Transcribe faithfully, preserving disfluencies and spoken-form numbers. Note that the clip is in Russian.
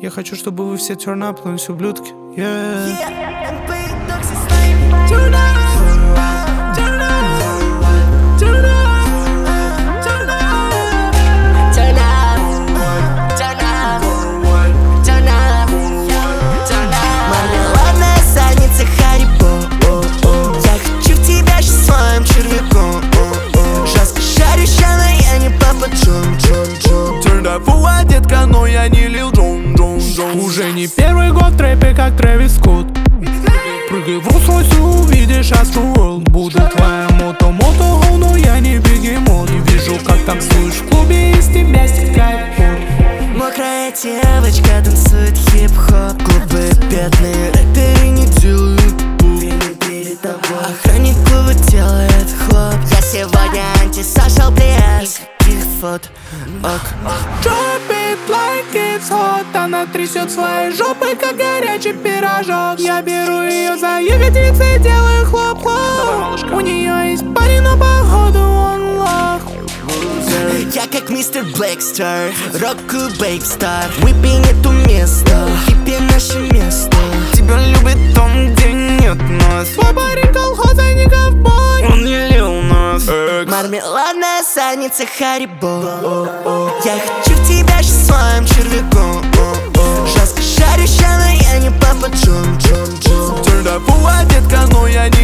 Я хочу, чтобы вы все turn up, но все ублюдки. Yeah. Turn up, turn up, turn up, turn up, turn up, turn up, turn up, turn up. Мармеладная задница Харибо. Я хочу в тебя сейчас своим червяком. Жестко шарющая, но я не папа Джон, Джон, Джон. Turn up, фуа, детка, но я не Лил Джон, Джон, Джон. Уже не первый год в трэпе, как Трэвис Скотт. Прыгай в Rolls-Royce и увидишь Astroworld. Буду твоя мото-мото, но я не бегемот. Не вижу, как танцуешь в клубе, из тебя стекает пот. Мокрая девочка танцует хип-хоп. Клубы бедные, рэперы не делают пуп. Перед тобой охранник клуба делает хлоп. Я сегодня антисошал, блядь. Каких фото, ок. Drop it like it's hot. Она трясет своей жопой, как горячий пирожок. Я беру ее за ягодицы и делаю хлоп-хлоп. У нее есть парень, но походу он лох. Я как мистер Блэкстер, рок-клуб Бейкстар. Выпей эту место, хиппи наше место. Тебя любит там, где нет нас. Твой парень колхоз, а не ковбой. Он не лил нас. Мармеладная задница Харибо. Я хочу в тебя сейчас своим червяком. Жестко шарющая, но я не папа Джон, Джон, Джон. Turn up, фуа, детка, но я не